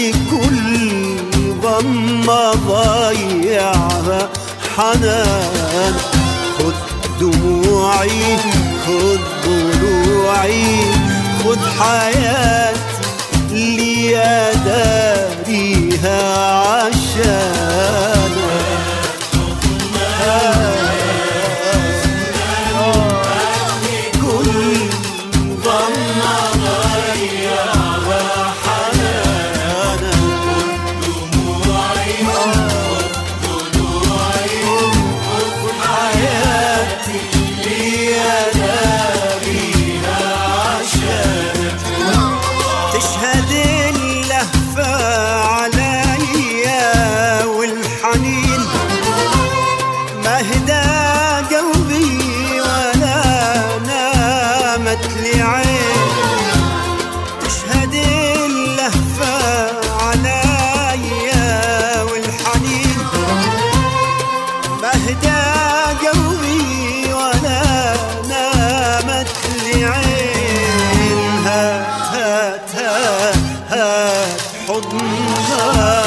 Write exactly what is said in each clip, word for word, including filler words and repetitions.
اللي كل ضمة ضيعها حنان. خد دموعي خد ضلوعي خد حياتي اللي أداريها عشانك. تشهد اللهفة عليا والحنين ما هدى قلبي ولا نامت لي عين. هات هات هات هات حضنها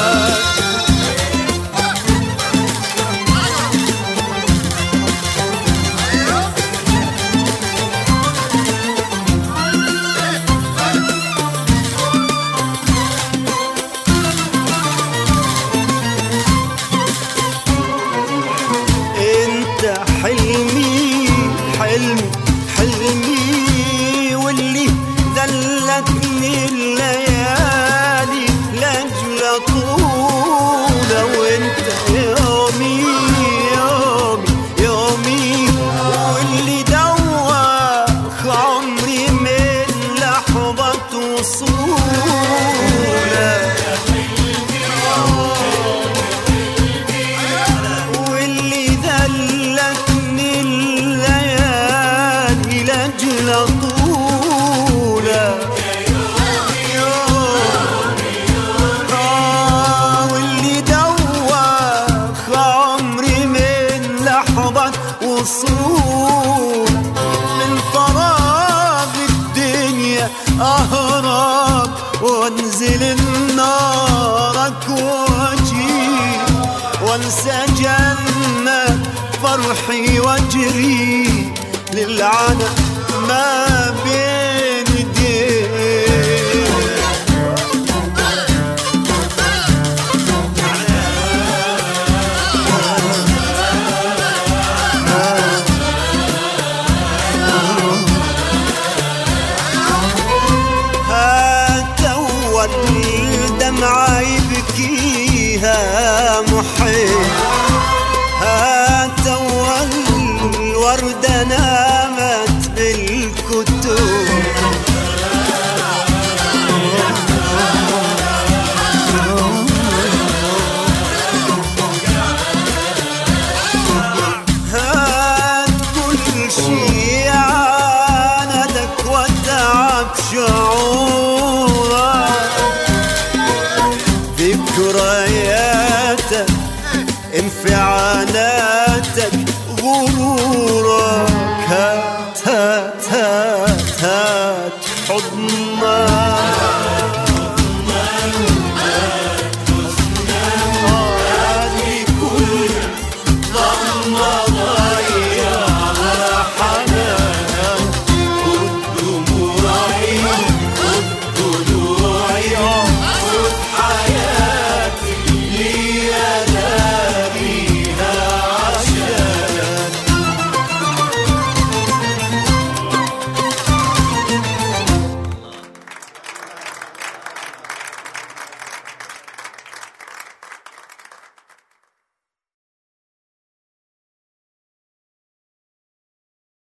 حلمي حلمي حلمي واللي ذلتني الليالي لأجل طولة. وانت يومي يومي يومي واللي دوخ عمري من لحظة وصولة. طولة آه واللي دوخ عمري من لحظة وصول. من فراغ الدنيا أهرب وانزل النارك واجي وانسى جنة فرحي واجري للعنى ما بين ايديك. هات اول دمعة يبكيها محيط. هات اول وردة